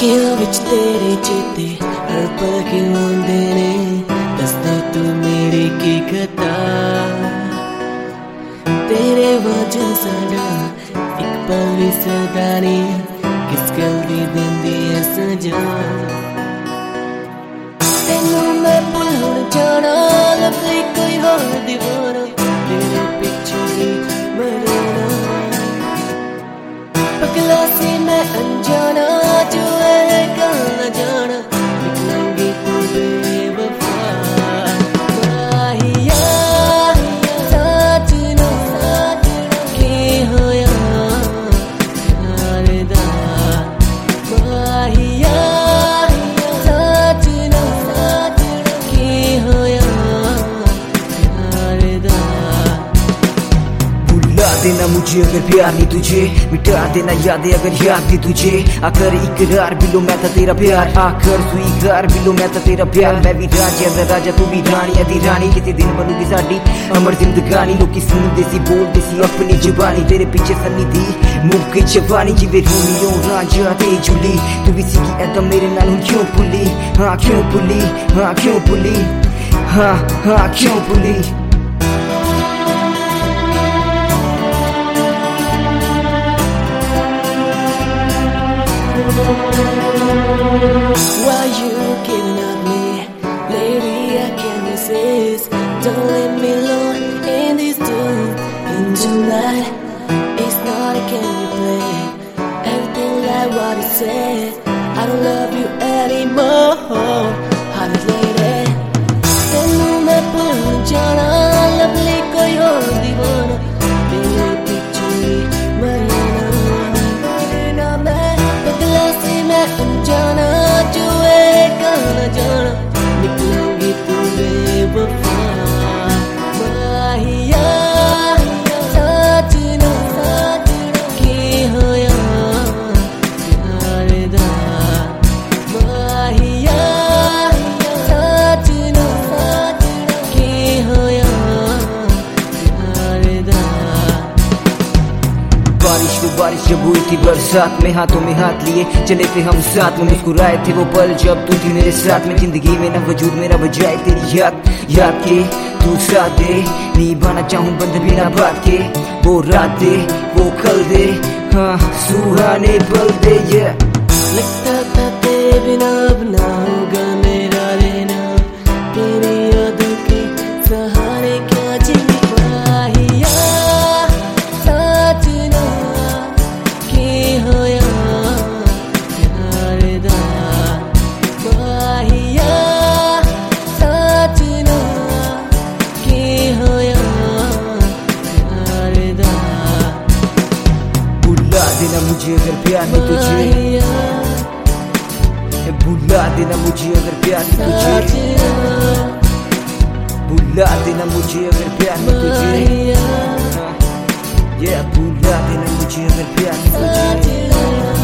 ਅੱਖੀਆਂ ਵਿੱਚ ਤੇਰੇ ਚੇਤੇ ਹਰ ਪਲ ਕਿਉਂ ਆਉਂਦੇ ਨੇ ਦੱਸ ਦੇ ਤੂੰ ਮੇਰੀ ਕੀ ਖਤਾ ਤੇਰੇ ਵਜ੍ਹਾ ਸਾਡਾ ਇੱਕ ਪਲ ਵੀ ਸਰਦਾ ਨਹੀਂ ਕਿਸ ਗੱਲ ਦੀ ਦਿੰਦੀ ਐ ਸਜਾ ਤੈਨੂੰ ਮੈਂ ਭੁੱਲ ਜਾਣਾ ਲੱਭੀ ਕੋਈ ਹੋਰ ਦੀਵਾਨਾ ਤੇਰੇ ਪਿੱਛੇ ਹੀ ਮਰਨਾ ਪਗਲਾ ਸੀ ਮੈਂ ਅਣਜਾਣਾ ਜੋ ਇਹ ਗੱਲ ਨਾ ਜਾਣਾ ਨਿਕਲਾਂਗੀ ਤੂੰ ਬੇਵਫਾ ਮਾਹੀਆ ਸੱਚ ਨਾ ਕੀ ਹੋਇਆ ਯਾਰ ਦਾ ਮਾਹੀਆ ਸੱਚ ਨਾ ਕੀ ਹੋਇਆ ਯਾਰ ਦਾ भुला देना मुझे अगर प्यार नहीं तुझे मिटा देना यादें अगर याद थी तुझे आकर इकरार भी लो मैं था तेरा प्यार आकर स्वीकार भी लो मैं था तेरा प्यार मैं भी राजा दा राजा तू भी रानी अधी रानी किसी दिन बनूगी साडी अमर जिंदगानी लोग सुनते सी बोलते सी अपनी जुबानी तेरे पीछे सन्नी दी मुख की जवानी जिवे रोमियो राजा ते जुली तू भी सी ऐदा मेरे नाल क्यों भुली हाँ क्यों भुली हाँ क्यों भुली हाँ हाँ क्यों भुली Why you giving up me? Lady, I can't resist. Don't leave me alone in this doom. In July, it's not a game you play. Everything like what it said. I don't love you anymore. Honey lady, tenu main bhul jana, lovely koi aur deewana. Tere piche marna, marna main pagla se main अनजाना जो एक न जाना निकलेंगी तू बेवफा माहिया सच ना की होया यार दा माहिया सच ना की होया यार दा बारिश जब हुई थी बरसात में हाथों में हाथ लिए चले थे हम साथ में मुस्कुराए थे वो पल जब तू थी मेरे साथ में जिंदगी में ना वजूद मेरा बजाए तेरी याद के तू साथ दे निभाना चाहूं बंधन बिना बात के वो रात दे वो कल दे हाँ सुहाने पल दे लगता था तेरे बिना अब ना होगा मेरा रहना तेरी यादों के सहारे क्या जी माहिया सच ना की होया यार दा माहिया सच ना की होया यार दा भुला देना मुझे अगर प्यार नहीं तुझे भुला देना मुझे अगर प्यार नहीं तुझे भुला देना मुझे अगर प्यार नहीं तुझे भुला देना मुझे अगर प्यार नहीं तुझे